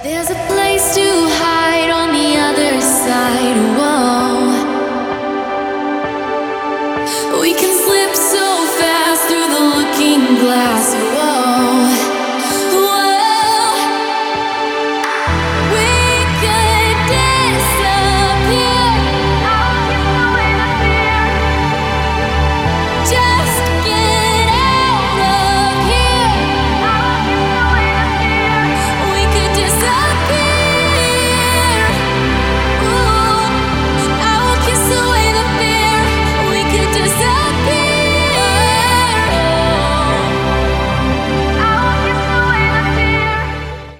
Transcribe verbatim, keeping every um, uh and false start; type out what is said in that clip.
There's a place to hide on the other side. Whoa. We can slip so fast through the looking glass. Whoa.